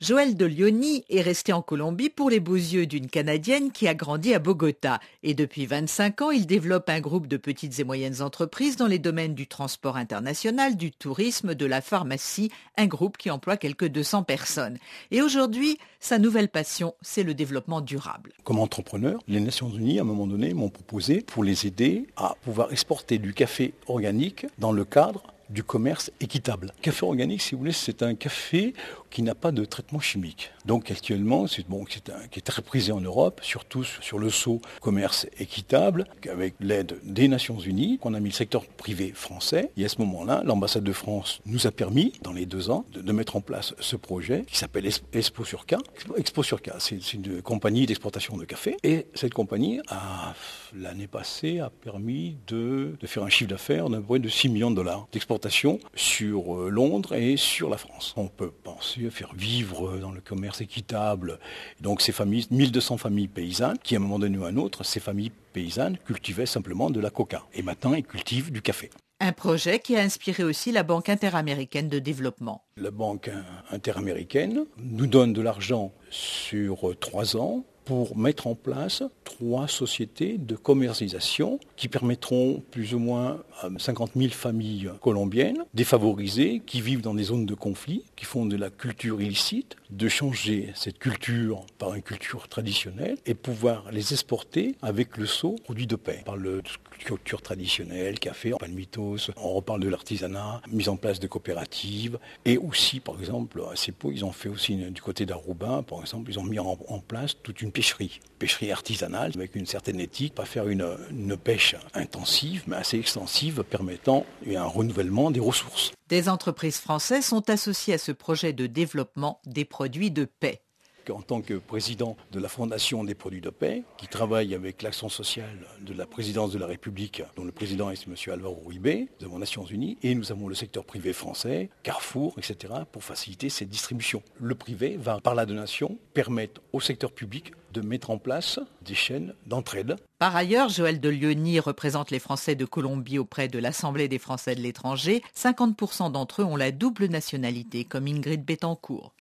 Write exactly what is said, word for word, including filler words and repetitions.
Joël de Liony est resté en Colombie pour les beaux yeux d'une Canadienne qui a grandi à Bogota. Et depuis vingt-cinq ans, il développe un groupe de petites et moyennes entreprises dans les domaines du transport international, du tourisme, de la pharmacie, un groupe qui emploie quelques deux cents personnes. Et aujourd'hui, sa nouvelle passion, c'est le développement durable. Comme entrepreneur, les Nations Unies, à un moment donné, m'ont proposé pour les aider à pouvoir exporter du café organique dans le cadre du commerce équitable. Café organique, si vous voulez, c'est un café qui n'a pas de traitement chimique. Donc actuellement, c'est bon, c'est un, qui est très prisé en Europe, surtout sur le sceau commerce équitable, avec l'aide des Nations Unies, qu'on a mis le secteur privé français. Et à ce moment-là, l'ambassade de France nous a permis, dans les deux ans, de, de mettre en place ce projet qui s'appelle Expo Surca. Expo, Expo Surca, c'est, c'est une compagnie d'exportation de café. Et cette compagnie, a, l'année passée, a permis de, de faire un chiffre d'affaires d'un peu de six millions de dollars d'exportation sur Londres et sur la France. On peut penser à faire vivre dans le commerce équitable. Donc ces familles, mille deux cents familles paysannes, qui à un moment donné ou à un autre, ces familles paysannes cultivaient simplement de la coca. Et maintenant, ils cultivent du café. Un projet qui a inspiré aussi la Banque interaméricaine de développement. La Banque interaméricaine nous donne de l'argent sur trois ans pour mettre en place trois sociétés de commercialisation qui permettront plus ou moins à cinquante mille familles colombiennes défavorisées qui vivent dans des zones de conflit, qui font de la culture illicite, de changer cette culture par une culture traditionnelle et pouvoir les exporter avec le sceau produit de paix. On parle de culture traditionnelle, café, palmitos, on reparle de l'artisanat, mise en place de coopératives et aussi, par exemple, à Cepo, ils ont fait aussi du côté d'Aruba, par exemple, ils ont mis en, en place toute une pêcherie, pêcherie artisanale avec une certaine éthique, pas faire une, une pêche intensive mais assez extensive permettant un renouvellement des ressources. Des entreprises françaises sont associées à ce projet de développement des produits de paix. En tant que président de la Fondation des produits de paix, qui travaille avec l'action sociale de la présidence de la République, dont le président est M. Alvaro Uribe, nous avons les Nations Unies, et nous avons le secteur privé français, Carrefour, et cetera, pour faciliter cette distribution. Le privé va, par la donation, permettre au secteur public de mettre en place des chaînes d'entraide. Par ailleurs, Joël de Liony représente les Français de Colombie auprès de l'Assemblée des Français de l'étranger. cinquante pour cent d'entre eux ont la double nationalité, comme Ingrid Betancourt.